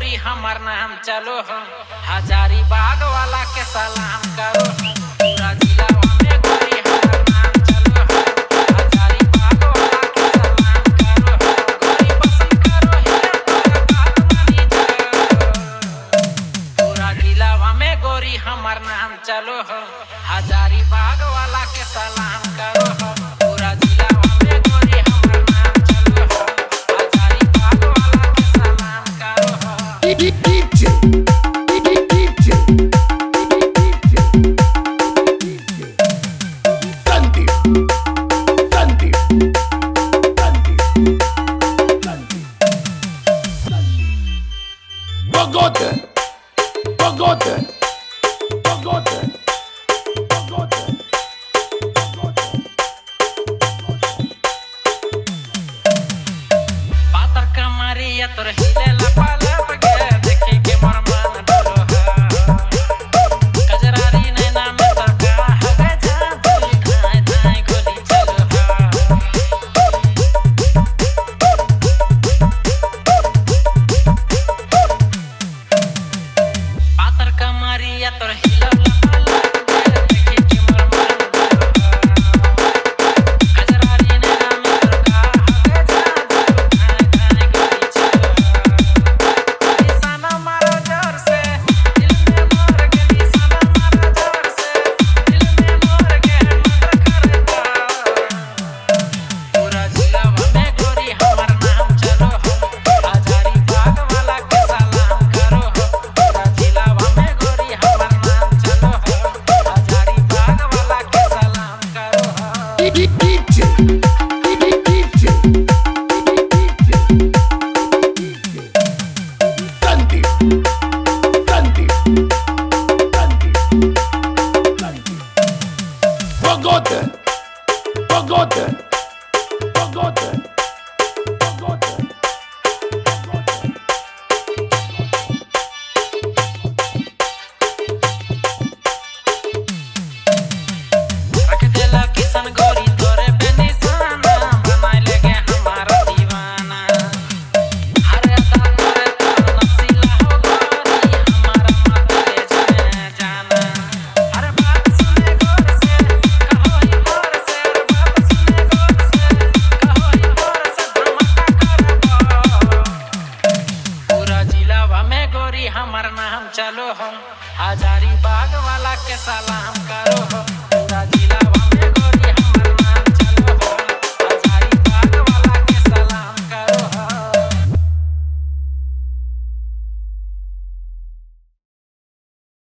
गोरी हमार नाम चलो हो, हजारी बाग वाला के सलाम करो हो। पूरा जिलावा में गोरी हमार नाम चलो हो, हजारी बाग वाला के सलाम करो हो। गोरी पसंद करो हीरा तोरा बात मानी जाओ। पूरा जिलावा में गोरी हमार नाम चलो हो, हजारी बाग वाला के सलाम करो हो। पूरा जिलावा में गोरी हमार नाम चलो हो, हजारी बाग वाला के सलाम करो हो। पातर कमरिया तोर हिलेला पालप गे, देखी के मोर मन डोलो हा। कजरारी नैना में तो गाह गे झांपी, धाय धाय गोली चलो हा। पातर कमरिया तोर हिलेला पालप गे, देखी के मोर मन डोलो हा। कजरारी नैना में तो गाह गे झांपी, धाय धाय गोली चलो हा। निशाना मारो जोर से, दिल में मोर के निशाना मारो जोर से, दिल में मोर के मर्डर करता। पूरा जिलावा में गोरी हमार नाम चलो हो, हजारी बाग वाला के सलाम करो हो। पूरा जिलावा में गोरी हमार नाम चलो हो, हजारी बाग वाला के सलाम करो हो। रख देला किसन गोरी तोरे पे निशाना, बनाए लेगे हमारा दीवाना। हर अदा करे तो नसीला हो गोरी, हमारा मत ले जाना। हर बात सुने गौर से, कहो ही मोर से, हर बात सुने गौर से, कहो ही मोर से, धमाका करबो। पूरा जिलावा में गोरी हमार नाम चलो हो, हजारी बाग वाला के सलाम करो हो। पूरा जिलावा